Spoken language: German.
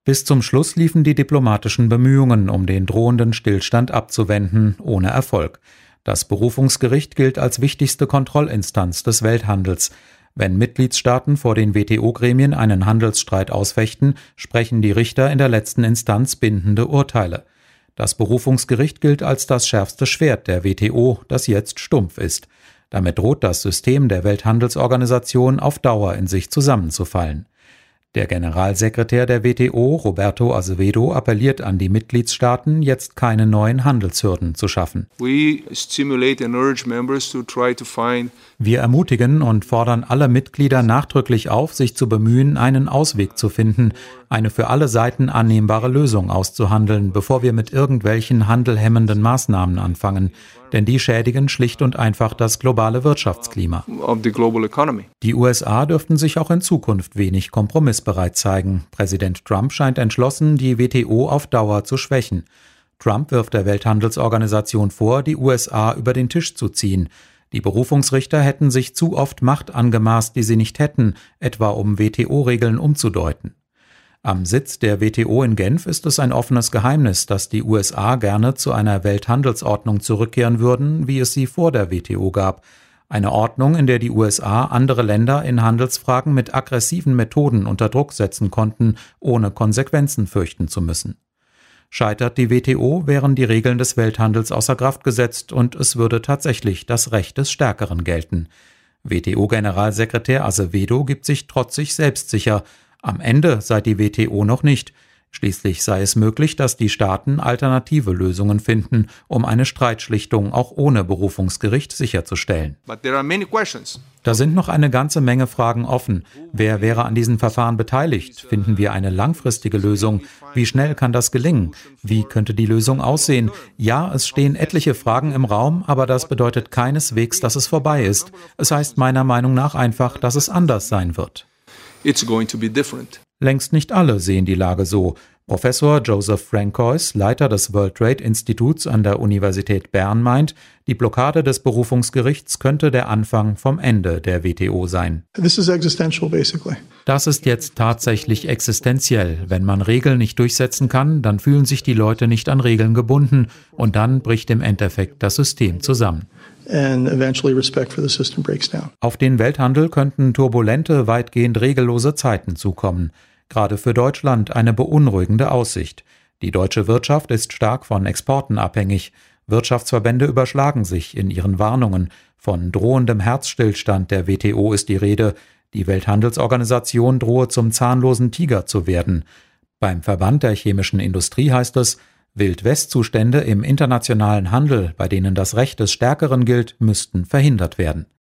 Bis zum Schluss liefen die diplomatischen Bemühungen, um den drohenden Stillstand abzuwenden, ohne Erfolg. Das Berufungsgericht gilt als wichtigste Kontrollinstanz des Welthandels. Wenn Mitgliedstaaten vor den WTO-Gremien einen Handelsstreit ausfechten, sprechen die Richter in der letzten Instanz bindende Urteile. Das Berufungsgericht gilt als das schärfste Schwert der WTO, das jetzt stumpf ist. Damit droht das System der Welthandelsorganisation auf Dauer in sich zusammenzufallen. Der Generalsekretär der WTO, Roberto Azevedo, appelliert an die Mitgliedstaaten, jetzt keine neuen Handelshürden zu schaffen. Wir ermutigen und fordern alle Mitglieder nachdrücklich auf, sich zu bemühen, einen Ausweg zu finden, eine für alle Seiten annehmbare Lösung auszuhandeln, bevor wir mit irgendwelchen handelhemmenden Maßnahmen anfangen. Denn die schädigen schlicht und einfach das globale Wirtschaftsklima. Die USA dürften sich auch in Zukunft wenig kompromissbereit zeigen. Präsident Trump scheint entschlossen, die WTO auf Dauer zu schwächen. Trump wirft der Welthandelsorganisation vor, die USA über den Tisch zu ziehen. Die Berufungsrichter hätten sich zu oft Macht angemaßt, die sie nicht hätten, etwa um WTO-Regeln umzudeuten. Am Sitz der WTO in Genf ist es ein offenes Geheimnis, dass die USA gerne zu einer Welthandelsordnung zurückkehren würden, wie es sie vor der WTO gab. Eine Ordnung, in der die USA andere Länder in Handelsfragen mit aggressiven Methoden unter Druck setzen konnten, ohne Konsequenzen fürchten zu müssen. Scheitert die WTO, wären die Regeln des Welthandels außer Kraft gesetzt und es würde tatsächlich das Recht des Stärkeren gelten. WTO-Generalsekretär Azevedo gibt sich trotzig selbstsicher. Am Ende sei die WTO noch nicht. Schließlich sei es möglich, dass die Staaten alternative Lösungen finden, um eine Streitschlichtung auch ohne Berufungsgericht sicherzustellen. Da sind noch eine ganze Menge Fragen offen. Wer wäre an diesen Verfahren beteiligt? Finden wir eine langfristige Lösung? Wie schnell kann das gelingen? Wie könnte die Lösung aussehen? Ja, es stehen etliche Fragen im Raum, aber das bedeutet keineswegs, dass es vorbei ist. Es heißt meiner Meinung nach einfach, dass es anders sein wird. It's going to be different. Längst nicht alle sehen die Lage so. Professor Joseph Francois, Leiter des World Trade Instituts an der Universität Bern, meint, die Blockade des Berufungsgerichts könnte der Anfang vom Ende der WTO sein. This is existential, basically. Das ist jetzt tatsächlich existenziell. Wenn man Regeln nicht durchsetzen kann, dann fühlen sich die Leute nicht an Regeln gebunden und dann bricht im Endeffekt das System zusammen. And eventually respect for the system breaks down. Auf den Welthandel könnten turbulente, weitgehend regellose Zeiten zukommen. Gerade für Deutschland eine beunruhigende Aussicht. Die deutsche Wirtschaft ist stark von Exporten abhängig. Wirtschaftsverbände überschlagen sich in ihren Warnungen. Von drohendem Herzstillstand der WTO ist die Rede. Die Welthandelsorganisation drohe zum zahnlosen Tiger zu werden. Beim Verband der chemischen Industrie heißt es, Wild-West-Zustände im internationalen Handel, bei denen das Recht des Stärkeren gilt, müssten verhindert werden.